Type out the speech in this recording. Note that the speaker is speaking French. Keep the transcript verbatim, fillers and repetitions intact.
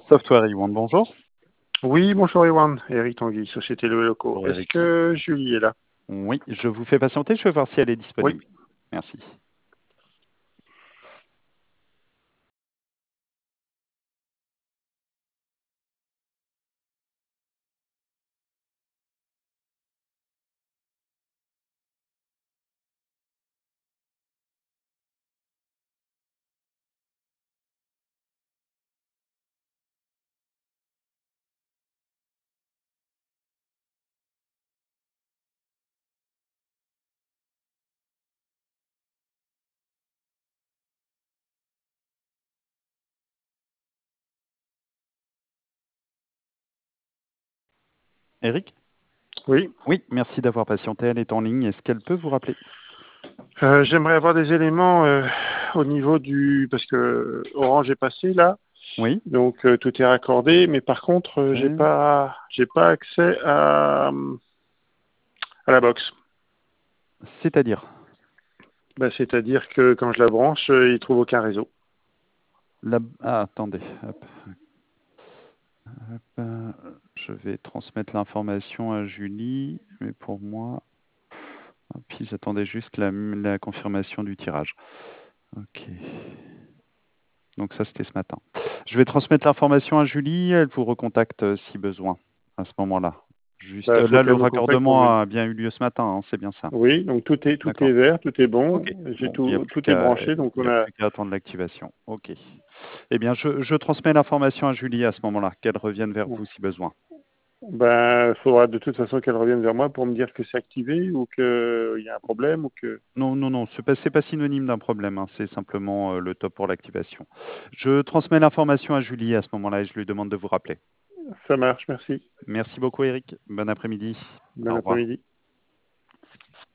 Software One, bonjour. Oui, bonjour Ewan, Eric Tanguy, Société Le Loco. Bonjour, Est-ce Eric. que Julie est là? Oui, je vous fais patienter, je vais voir si elle est Oui. disponible. Merci. Eric? Oui. Oui, merci d'avoir patienté, elle est en ligne. Est-ce qu'elle peut vous rappeler? Euh, J'aimerais avoir des éléments euh, au niveau du... Parce que Orange est passé là, Oui. donc euh, tout est raccordé, mais par contre, euh, j'ai Oui. pas j'ai pas accès à, à la box. C'est-à-dire? Bah, c'est-à-dire que quand je la branche, euh, il trouve aucun réseau. La... Ah, attendez. Hop. Hop, euh, je vais transmettre l'information à Julie, mais pour moi... Ah, puis j'attendais juste la, la confirmation du tirage. Ok. Donc ça, c'était ce matin. Je vais transmettre l'information à Julie, elle vous recontacte euh, si besoin à ce moment-là. Juste Bah, euh, faut là, le qu'elle me contacte pour me... raccordement a bien eu lieu ce matin, hein, c'est bien ça. Oui, donc tout est tout est D'accord. vert, tout est bon, Ok. j'ai Bon, il n'y a tout plus tout est qu'à branché, donc il y on a a... plus qu'à attendre l'activation. Ok. Eh bien, je, je transmets l'information à Julie à ce moment-là, qu'elle revienne vers vous si besoin. Ben, il faudra de toute façon qu'elle revienne vers moi pour me dire que c'est activé ou qu'il y a un problème ou que... Non, non, non, ce n'est pas, c'est pas synonyme d'un problème, hein, c'est simplement euh, le top pour l'activation. Je transmets l'information à Julie à ce moment-là et je lui demande de vous rappeler. Ça marche, merci. Merci beaucoup, Eric. Bon après-midi. Bon Au revoir. après-midi.